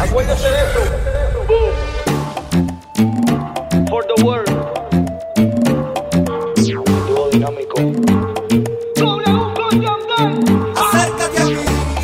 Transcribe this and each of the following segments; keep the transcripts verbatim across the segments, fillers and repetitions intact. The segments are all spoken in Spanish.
Acuérdese de eso. For the world. Dúo dinámico. Acércate a mí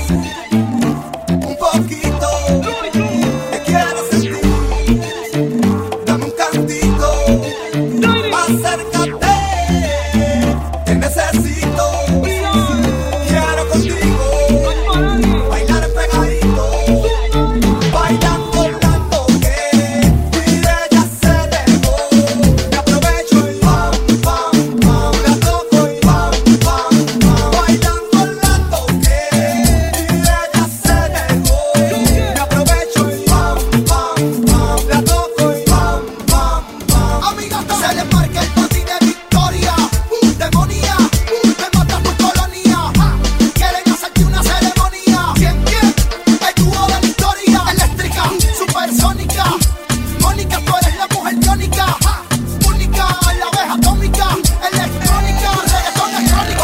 un poquito, te quiero sentir, dame un cantito, acércate, te necesito, quiero contigo, bailar pegadito, bailando la toque, y ella se dejó, me aprovecho y pam, pam, pam, la toco y pam, pam, pam, bailando la toque, y ella se dejó, me aprovecho y pam, pam, pam, la toco y pam, pam, pam. Amigas, se le marca el patín de victoria, demonía, te mata tu colonia, quieren hacerte una ceremonia. ¿Quién, quién? El dúo de victoria, eléctrica, supersónica, Mónica, tú eres la mujer tónica, única, la abeja atómica, electrónica, reggaetón de crónica.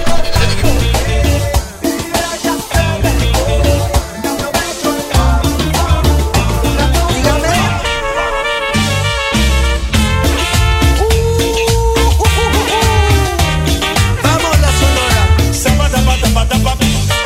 Vamos la sonora. Zapata, pata, pata, pata.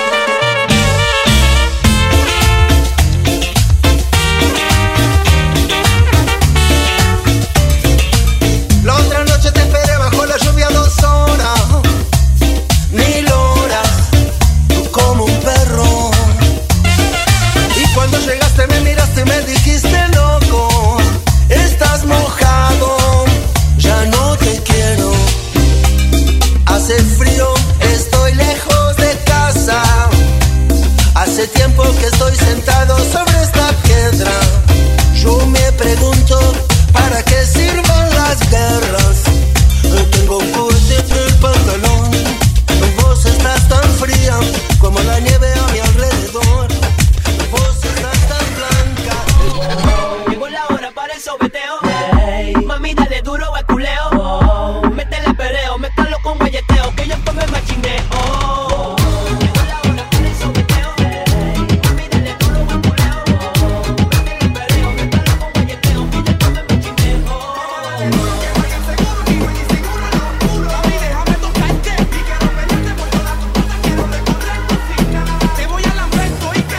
La otra noche te esperé bajo la lluvia dos horas, mil horas, tú como un perro. Y cuando llegaste me miraste y me dijiste loco, estás mojado, ya no te quiero. Hace frío, estoy lejos de casa, hace tiempo que estoy sentado sobre esta piedra. Yo me pregunto, ¿para qué sirven las guerras? Tengo un corte en el pantalón, vos estás tan fría como la nieve a mi alrededor, vos estás tan blanca. Llegó la hora para el sobeteo. Mami, dale duro al culeo. Métele pereo, métalo con guayeteo, que yo después me machineo. Llegó la hora para el sobeteo. Mami, dale duro al culeo. Métele pereo, métalo con guayeteo, que yo después me machineo. Te voy a lamber tu hija.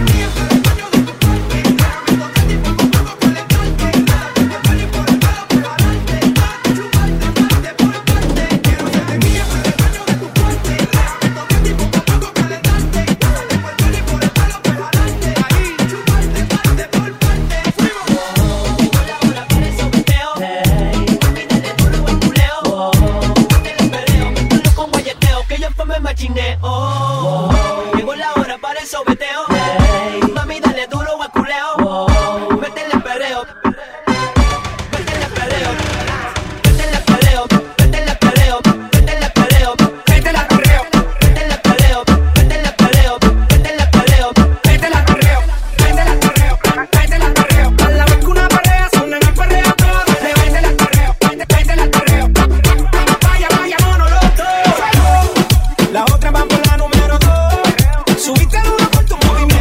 Llegó la hora para el sobeteo. Mami, dale duro al culeo. Métele pereo. Métele pereo. Métele pereo. Métele pereo. Métele pereo. Métele pereo. Métele pereo. Métele pereo. Métele pereo. Métele pereo. Métele pereo. Métele pereo. A la vez que una pareja suena en el perreo todo. Métele pereo. Métele pereo. Vaya, vaya, mono los dos. La otra va por la número dos. Subiste duro con tu movimiento.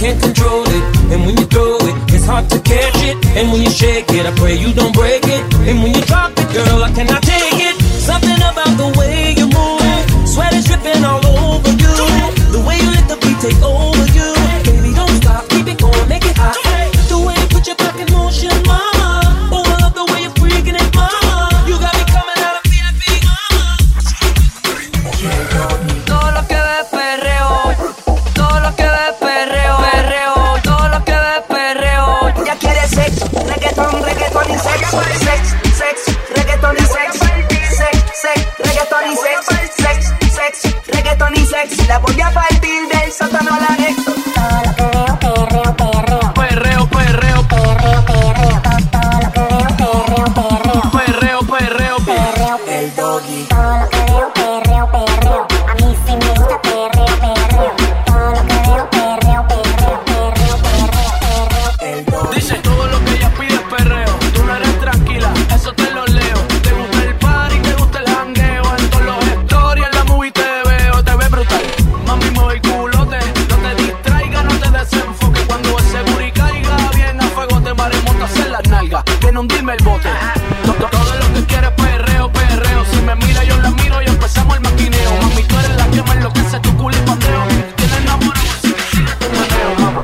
can't control it. And when you throw it, it's hard to catch it. And when you shake it, I pray you don't break it. And when you drop it, girl, I cannot take it. Something about the way you move, sweat is dripping all over you. The way you let the beat take over you. Baby, don't stop, keep it going, make it hot. The way you put your back in motion, mama. Oh, I love the way you're freaking it, mama. You got me coming out of V I P, mama. Todo lo que ve perreo, todo lo que ve perreo, perreo, todo lo que ve perreo. Ya quiere sex, reggaeton, reggaeton y sex, sex, sex, reggaeton y sex, sex, sex, reggaeton y sex, sex, sex, reggaeton y sex. La voy a partir del sótano a la ex. Perreo, perreo, perreo, perreo, perreo, perreo, perreo, el doggy. Hundirme el bote. Todo, todo lo que quiere es perreo, perreo. Si me mira yo la miro y empezamos el maquineo. Mami, tú eres la que me enloquece, tu culo y pandeo. Tienes enamorado, así que sigue tu maneo, mamá.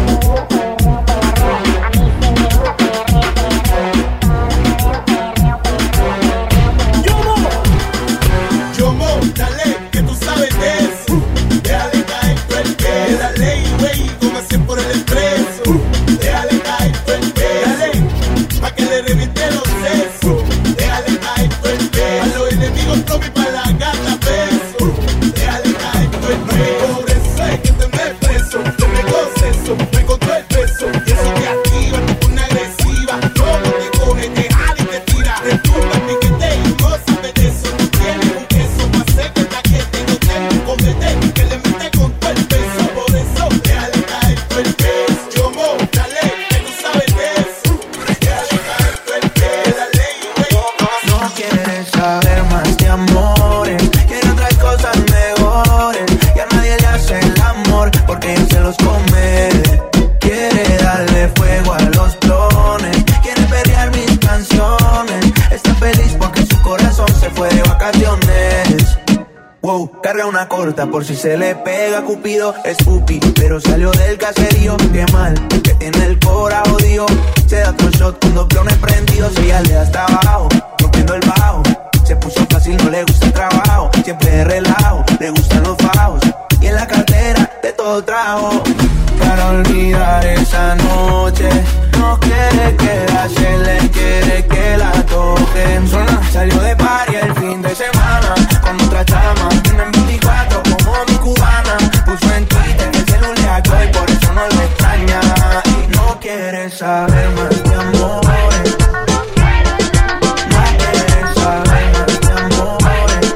Yomo, Yomo, dale, que tú sabes de eso. Déjale caer tu el que. Dale, güey, como siempre por el expreso. Déjale caer tu el que. Pa' que le reviente los sesos. Déjale caer tu el peso. A los enemigos propi pa' la gata beso. Déjale caer tu el peso. Por eso es que te me preso. Te me goceso, me encontró el peso. Y eso te activa, te pone agresiva. Como te coge, te jala y te tira. Te tumba, piquete y no sabes de eso. Tú tienes un queso pa' hacer que el taquete. No tengo un comete que le mete con todo el peso. Por eso, déjale caer tu el peso. Yo mo, dale, que tú sabes de eso. No quieres saber más de amores, quiere otras cosas mejores. Y a nadie le hace el amor porque ella se los come. Quiere darle fuego a los clones, quiere perrear mis canciones. Está feliz porque su corazón se fue de vacaciones. Wow, carga una corta por si se le pega Cupido. Es pupi, pero salió del caserío. Qué mal, que tiene el cora odio. Se da otro shot con dos clones prendidos. Ella le da hasta abajo, rompiendo el bajo. Se puso fácil, no le gusta el trabajo. Siempre de relajo, le gustan los fajos. Y en la cartera de todo trajo. Para olvidar esa noche, no quiere quedarse, le quiere que la toquen. Sola salió de party el fin de semana con otra chama. Tienen veinticuatro como mi cubana. Puso en Twitter que el celular le hackó y por eso no le extraña. Y no quiere saber más de amores. No quiere saber más de amores.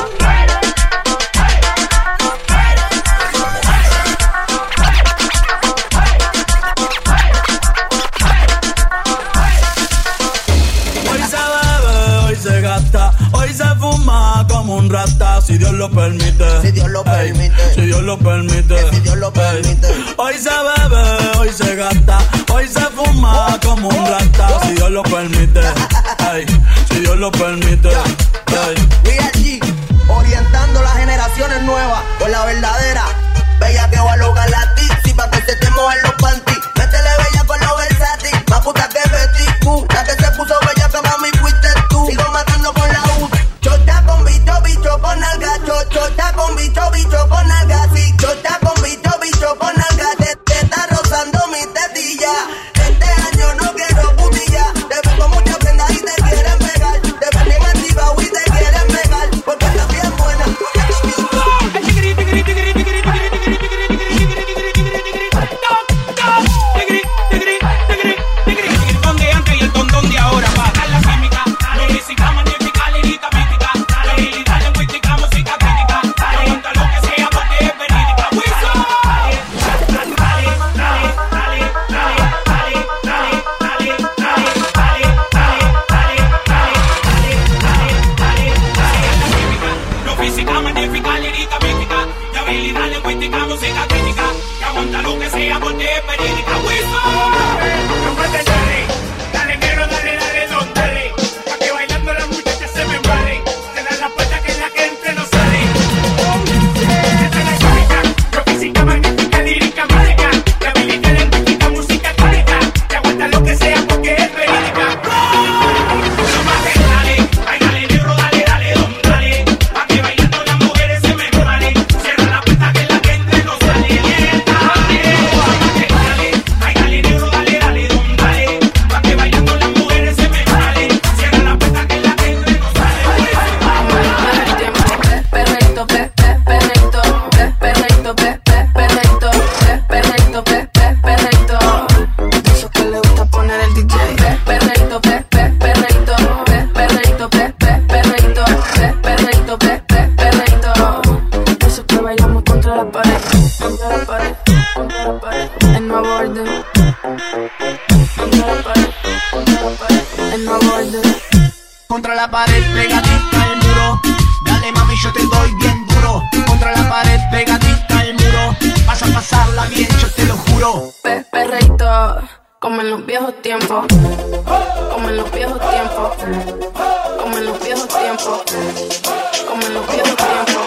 Hoy se bebe, hoy se gasta, hoy se fuma como un rata, si Dios lo permite. Si Dios lo permite. Ey, si Dios lo permite. Si Dios lo permite. Ey, hoy se bebe, hoy se gasta, hoy se fuma como un rata, si Dios lo permite. Ey, si Dios lo permite. Ey. Real G, orientando las generaciones nuevas con la verdadera. Bella que va a lograr la tizi pa' que se te mojen los panty. Métele bella con los versátil, más puta que Betty Boo. La que se puso bella que mami fuiste tú. Sigo matando con la U. Chota con bicho, bicho con alga. Chota con bicho, bicho con alga. Sí, chota con bicho, bicho con alga. Te, te está rozando mi tetilla. Este año no quiero putilla. Te ves con muchas prendas y te quieren pegar. Te ves bien activa y te es verídica. No puedes dale, dale negro, dale, dale, don, dale. Pa' que bailando las muchachas se me embalen. Te dan la puerta que es la que entre no sale. Esta es la histórica, yo física, magnética, lírica, mágica. La habilidad lingüística, música tónica. Te aguanta lo que sea porque es verídica. No mates, dale, ay, dale negro, dale, dale, don, dale. Pa' que bailando las mujeres se me embalen. Cierra la puerta que es la que entre no sale. Contra la pared, pegadita al muro. Dale mami, yo te doy bien duro. Contra la pared, pegadita al muro. Vas a pasarla bien, yo te lo juro. Pe perreito, como en los viejos tiempos. Como en los viejos tiempos. Como en los viejos tiempos. Como en los viejos tiempos.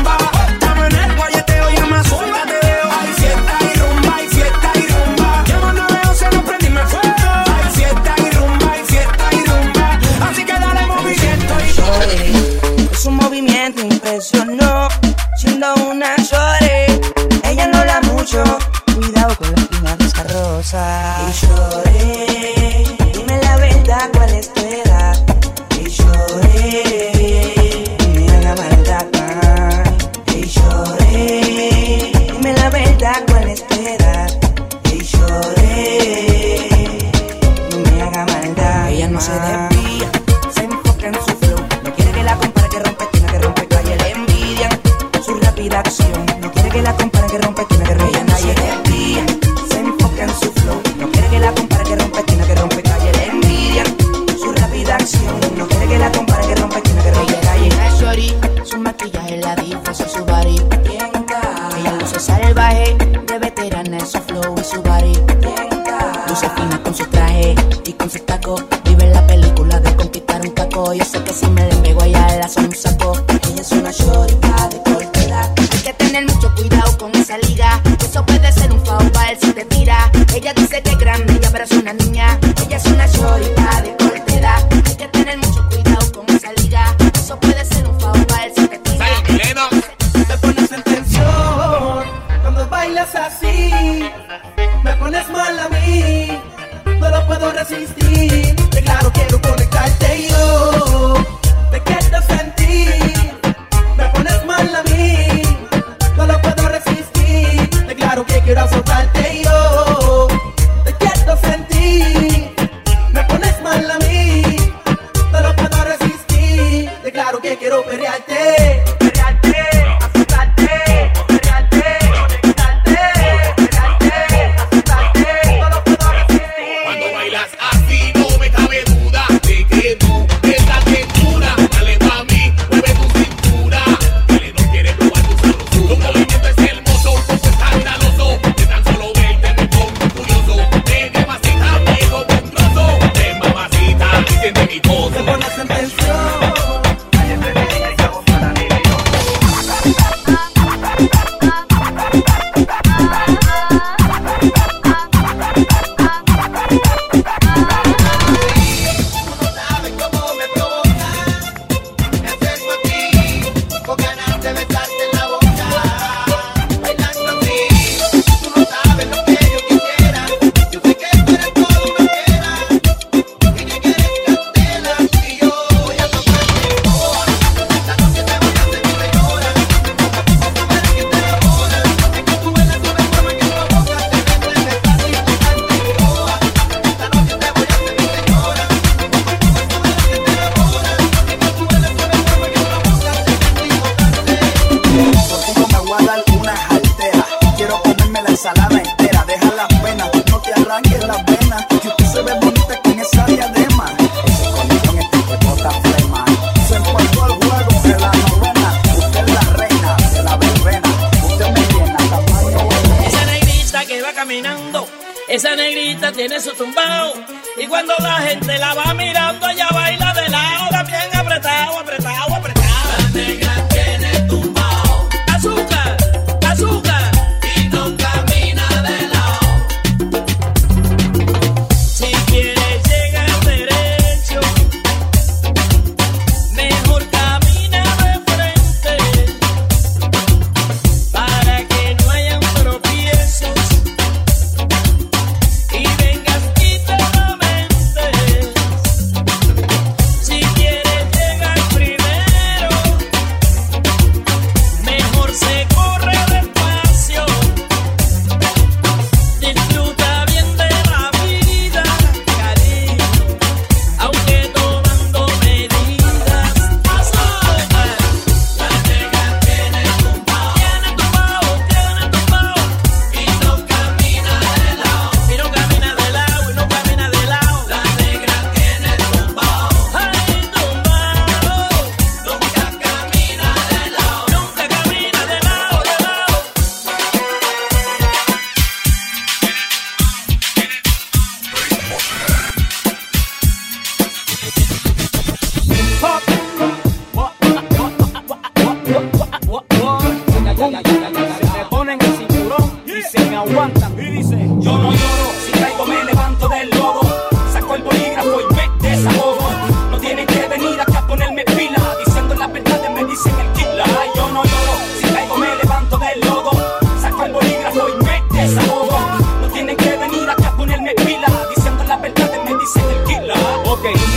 Llaman Y lloré, dime la verdad, ¿cuál es tu edad? Y lloré, no me haga maldad. Y lloré, dime la verdad, ¿cuál es tu edad? Y lloré, no me haga maldad. Ella no se desvía, se enfoca en su flow. No quiere que la compare, que rompe esquina, que rompe calle. Le envidian su rápida acción. No quiere que la compare, que rompe esquina, que rompe calle. Le envidia, se enfoca en su flow. No quiere que la compare, que rompe esquina, que rompe calle. Le envidian su rápida acción. No quiere que la compare, que rompe esquina, que rompe calle. Ella es shorty, su maquillaje la disfraza su body. Ella luce salvaje, de veterana en su flow y su body. Luce fina con su traje y con su taco. Vive en la película de conquistar un taco. Yo sé que si me le pego a ella la hace un saco. Ella es una shorita de cortedad. Hay que tener mucho cuidado con esa liga. Eso puede ser un foul para él si te tira. Ella dice que es grande, ella pero es una niña. Ella es una shorita de cortedad. Hay que tener mucho cuidado con esa liga. Eso puede ser un foul para él si te tira. Me pones en tensión cuando bailas así. Me pones mal a mí, no lo puedo resistir. De claro quiero conectarte y yo te quiero sentir. Me pones mal a mí, no lo puedo resistir. De claro que quiero azotarte y yo te quiero sentir. Me pones mal a mí, no lo puedo resistir. De claro que quiero perrearte. Esa negrita tiene su tumbao y cuando la gente la va mirando ella baila de lado, también apretado, apretado, apretado. La negra tiene tumbao, azúcar, azúcar y no camina de lado. Si quieres llegar derecho, mejor camina de frente para que no hayan tropiezos. Si quieres llegar primero,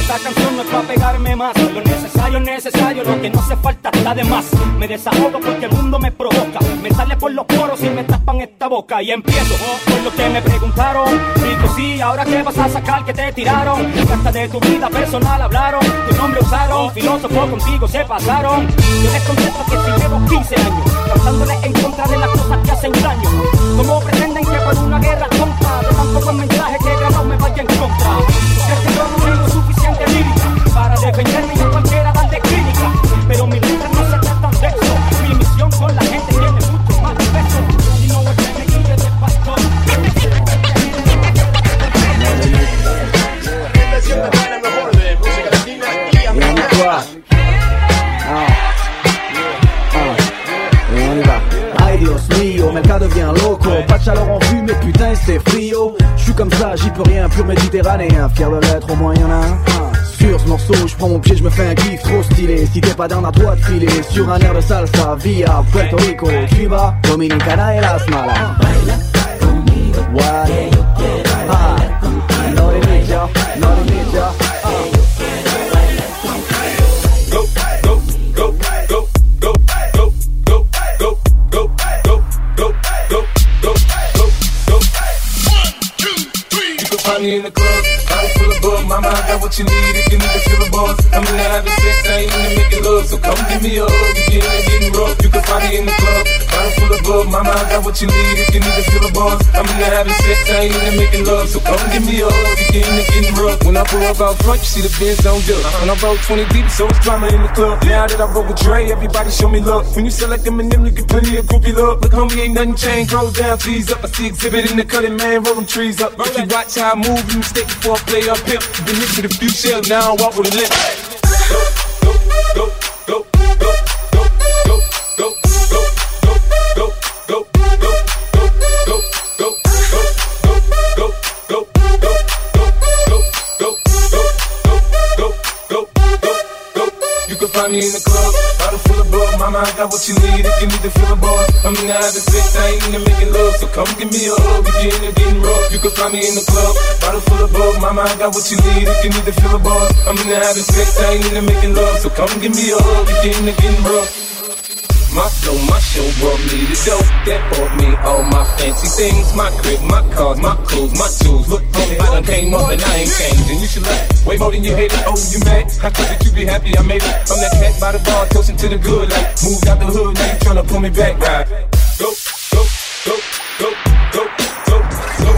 Esta canción no es para pegarme más. Lo necesario es necesario, lo que no hace falta está de más. Me desahogo porque el mundo me provoca. Me sale por los poros y me tapan esta boca. Y empiezo por lo que me preguntaron. Digo sí, ahora qué vas a sacar que te tiraron. Que hasta de tu vida personal hablaron. Tu nombre usaron, filósofo contigo se pasaron. Yo les contesto que si llevo quince años cantándoles en contra de las cosas que hacen daño. ¿Cómo pretenden que por una guerra tonta de tanto buen mensaje que he grabado me vaya en contra? ¿Crees que yo no tengo suficiente lírica para defenderme y a cualquiera darle clínica? Pero mis letras no se tratan de eso. Mi misión con la gente tiene mucho más peso. Y no es que me guíe de pastor. Ay Dios mío, mais le cas devient loco. Pas de chaleur en vue, mais putain c'est frio. J'suis comme ça, j'y peux rien, pur méditerranéen. Fier de l'être, au moins y'en a un. Sur ce morceau, j'prends mon pied, j'me fais un kiff trop stylé. Si t'es pas down, à toi de filer. Sur un air de salsa, via Puerto Rico, Cuba, Dominicana et Las Malas. What? Ah, no limit, ya, no limit, ya. Find me in the club, body full of bug. Mama, I got what you need if you need to feel the buzz. I'm in there having sex, I ain't into making love. So come give me a hug, you getting it getting rough. You can find me in the club, body full of bug. Mama, I got what you need if you need to feel the buzz. I'm in there having sex, I ain't into making love. So come give me a hug, you getting it getting rough. When I pull up out front, you see the Benz on dip. When I roll twenty deep, so it's drama in the club. Now that I roll with Dre, everybody show me love. When you sell like Eminem, you get plenty of groupie love. Look, homie, ain't nothing changed. Roll down, G's up. I see exhibit in the cutting, man. Roll them trees up. If you watch how I move, you mistake before I play up here. Been hit to the few shells, now I walk with a limp. Go, go, go, go, go, go, go, go, go, go, go, go, go, go, go, go, go, go, go, go. You can find me in the club, bottle full of bug. Mama, I got what you need if you need to feel the buzz. I'm in the having sex, I ain't into making love. So come give me a hug, you getting it getting rough. You can find me in the club, bottle full of bug. Mama, I got what you need if you need to feel the buzz. I'm in the having sex, I ain't into making love. So come give me a hug, you getting it getting rough. My flow, my show brought me the dope that brought me all my fancy things. My crib, my cars, my clothes, my tools. Look, homie, I done came up and I ain't changed. And you should laugh way more than you hate it. Oh, you mad? How could it you be happy I made it? I'm that cat by the bar, toasting to the good life. Moved out the hood, now you tryna pull me back, right? Go, go, go, go, go, go, go.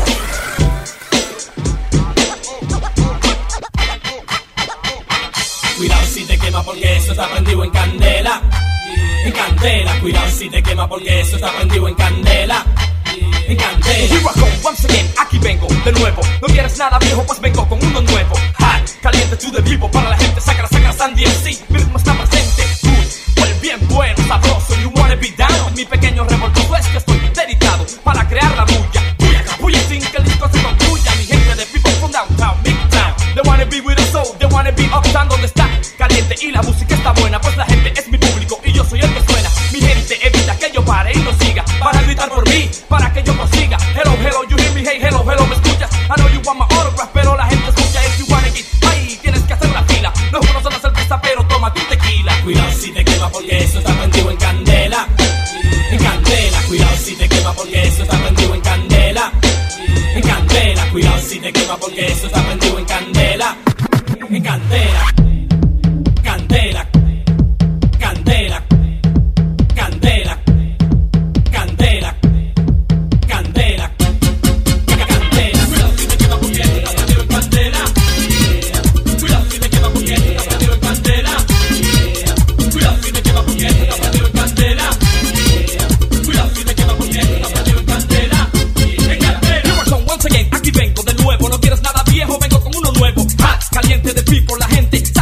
Cuidado si te quema porque eso está prendido en candela. En candela, cuidado si te quema porque eso está prendido en candela. En candela. Here I go, once again, aquí vengo de nuevo. No quieres nada viejo, pues vengo con uno nuevo. Hot, caliente to the people, para la gente sacra, sacra, Sandy M C. Mi ritmo está presente, good, pues bien bueno, sabroso. You wanna be down, mi pequeño revoltoso es que estoy dedicado para crear la bulla. Bulla, bulla sin que el disco se concluya. Mi gente de people from downtown, midtown. They wanna be with us, so they wanna be uptown donde está caliente y la música está buena. Pues la gente es mi público y yo soy el que suena. Mi gente evita que yo pare y no siga para gritar por mí, para que yo prosiga. Hello, hello, you hear me, hey, hello, hello, me escuchas. I know you want my autograph, pero la gente escucha. If you wanna get ahí, tienes que hacer la fila. No conozco la cerveza, pero toma tu tequila. Cuidado si te quema porque eso está prendido en candela. En candela, cuidado si te quema porque eso está prendido en candela. En candela, cuidado si te quema porque eso está prendido en candela. En candela. Candela. Candela. Candela. Candela. Candela. Candela. Cuidado si te quema porque eso está prendido en candela. Cuidado si te quema porque eso está prendido en candela. Cuidado si te quema porque eso está prendido en candela. Cuidado si te quema porque eso está prendido en candela. En candela. Here I go, once again, aquí vengo de nuevo. No quieres nada viejo, vengo con uno nuevo. Hot, caliente de people, la gente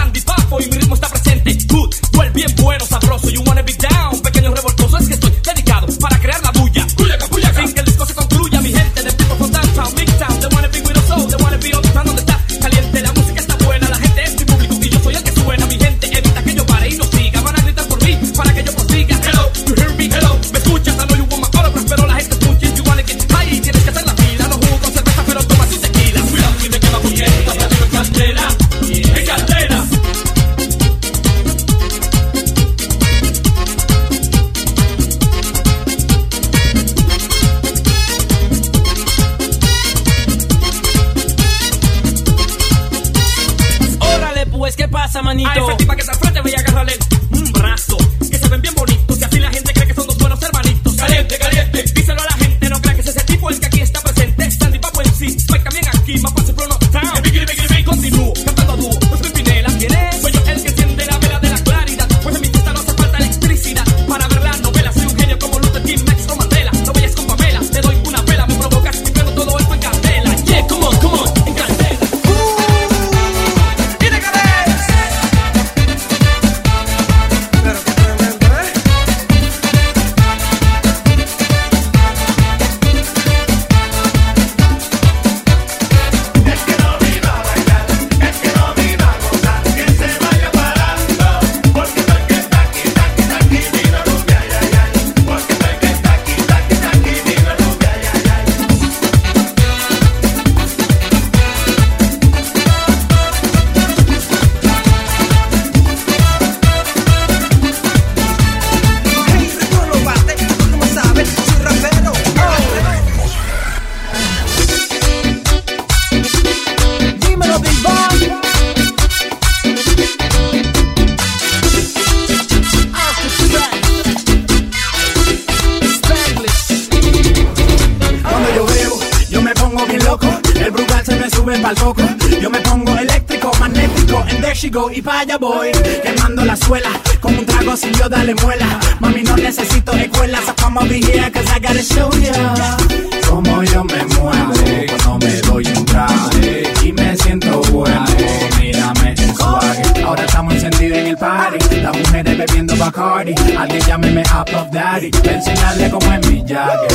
esa manito. A esa tipa que está al frente voy a agarrarle un brazo. Que se ven bien bonitos y así la gente cree que son dos buenos hermanitos. Caliente, caliente. Díselo a la gente, no crean que es ese tipo el que aquí está presente. Sandy Papo en sí, soy también aquí, más fácil pero no down. Biggie, biggie, biggie, continúo cantando a dúo. Los Pimpinela, ¿quién es? Soy yo el que enciende la vela de la claridad. Pues en mi fiesta no hace falta electricidad para ver la novela. Soy un genio como Luther King, Max o Mandela. No vayas con Pamela, te doy una vela, me provocas y prendo todo esto en candela. Yeah, come on, come on, en candela. Y pa' allá voy, quemando la suela. Con un trago sin yo dale muela. Mami, no necesito escuela. So come over here, cause I gotta show ya cómo yo me muevo cuando me doy un traje y me siento bueno. Mírame suave. Ahora estamos encendidos en el party. Las mujeres bebiendo Bacardi. Alguien llámeme a Puff Daddy. Voy a enseñarle cómo es mi jacket.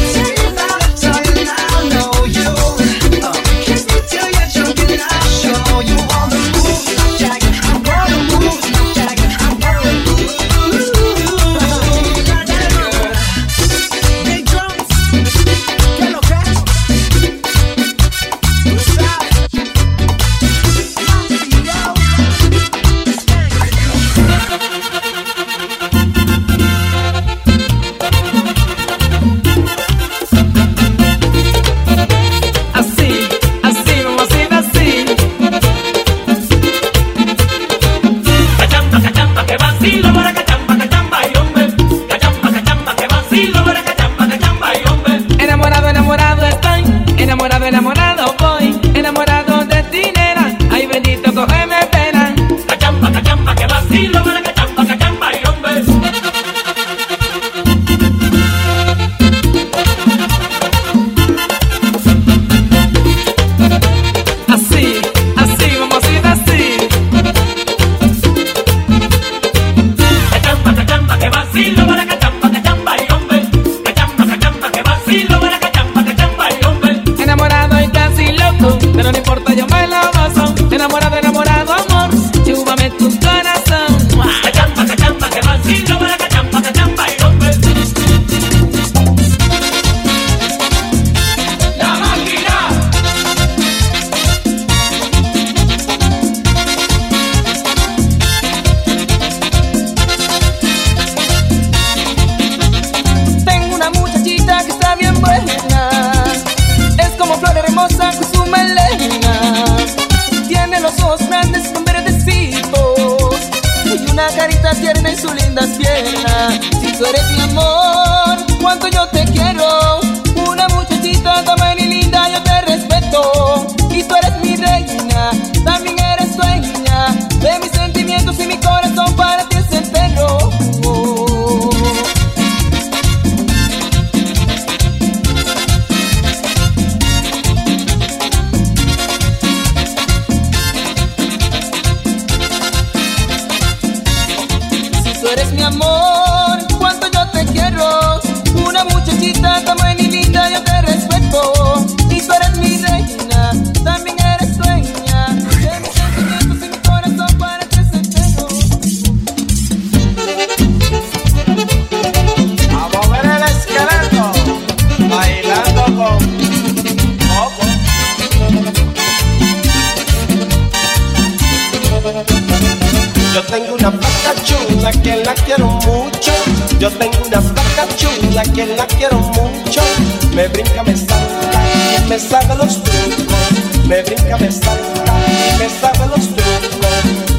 Yo tengo una flaca chula que la quiero mucho. Yo tengo una flaca chula que la quiero mucho. Me brinca, me salta y me sabe los trucos. Me brinca, me salta y me sabe los trucos.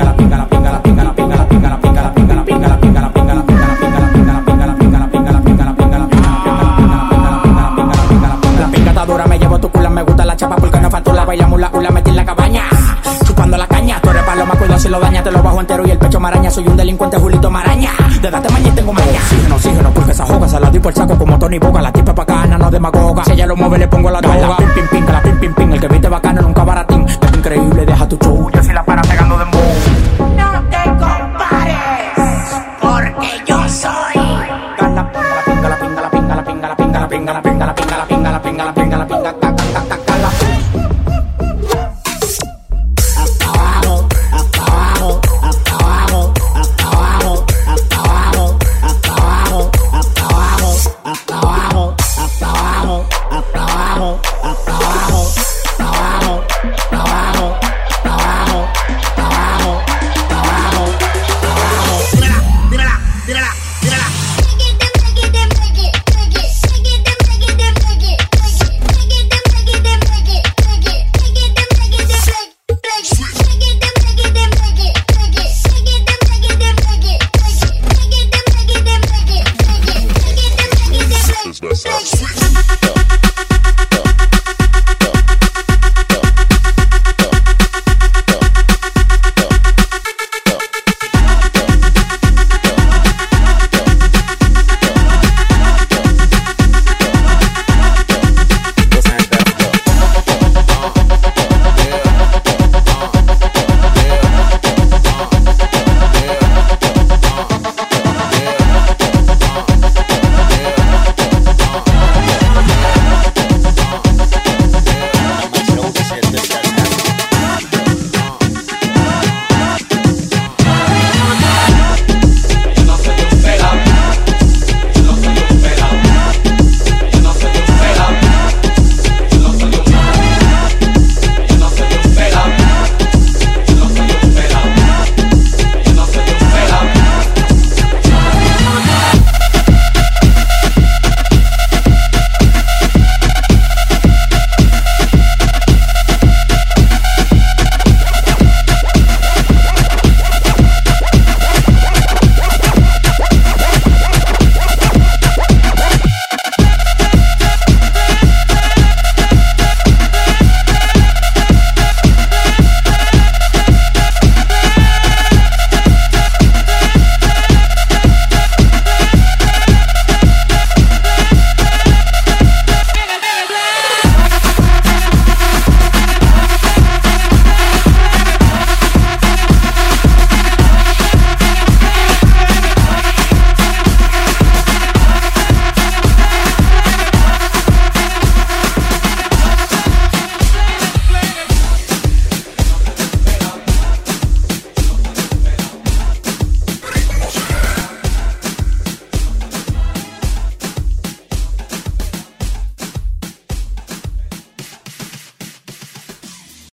Si lo daña te lo bajo entero y el pecho maraña. Soy un delincuente Julito Maraña. De date maña y tengo maña. Oxígeno, oxígeno, porque esa joga se la di por el saco como Tony Boga. La tipa bacana, no demagoga. Si ella lo mueve le pongo la droga. Pim, pim, pim, que la pim, pim, pim. El que viste bacano nunca baratín. Es increíble, deja tu show. Yo si la para pegando de moho. No te compares, porque yo soy la pinga, la pinga, la pinga, la pinga, la pinga, la pinga, la pinga, la pinga, la pinga.